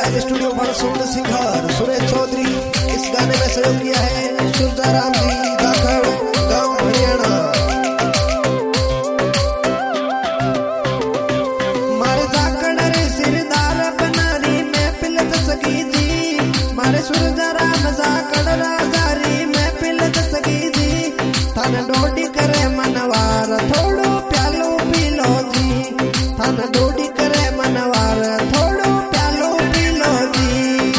राज studio पर सुंदर singer Suresh Chaudhary. इस गाने में सहयोग किया है सुरजाराम जी जाखड़, गांव हरियाणा। मारे जाखड़ रे सिरदार बनारी महफिल दसगी जी, मारे सुरजाराम जाखड़ राजारी महफिल दसगी जी। थान डोडी करे मनवार थोड़ो प्यालो पीलो जी, थान डोडी करे मनवार थोड़ो प्यालो पीलो जी।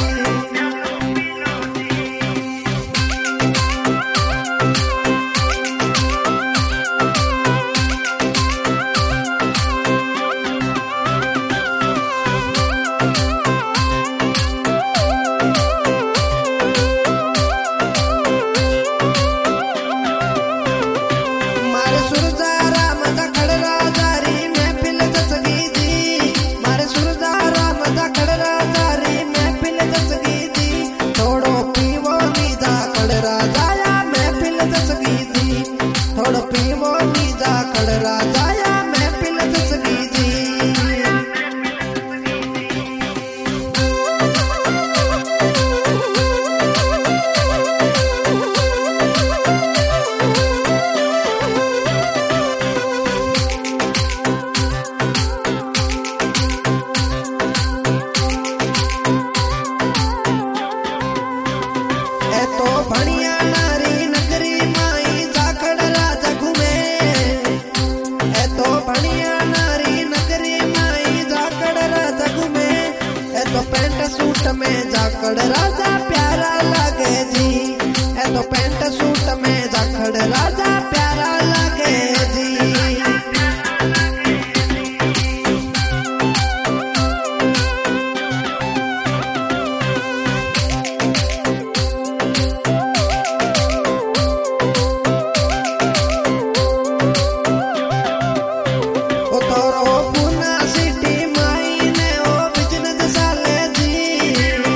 मारे सुरजाराम जाखड़ राजारी महफिल दसगी जी, मारे सुरजाराम जाखड़ राजारी महफिल दसगी जी। थोड़ो पीवो नी जाखड़ राजाया महफिल दसगी जी, थोड़ो पीवो नी जाखड़ राजाया महफिल दसगी जी। ए तो भणिया नारी नगरी माई जाखड़ राजा घूमे, ए तो भणिया नारी नगरी माई जाखड़ राजा घूमे। ए तो पेंट सूट में जाखड़ राजा प्यारा लागे जी, ए तो पेंट सूट में जाखड़ राजा प्यारा लागे जी। ओ तोरो पूना सिटी माई ने ओ बिजनेस साले जी,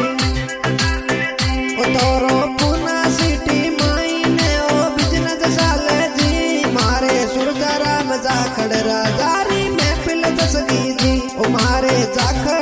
ओ तोरो पूना सिटी माई ने ओ बिजनेस साले जी। मारे सुरजाराम जाखड़ राजारी महफिल दसगी जी, ओ मारे जाखड़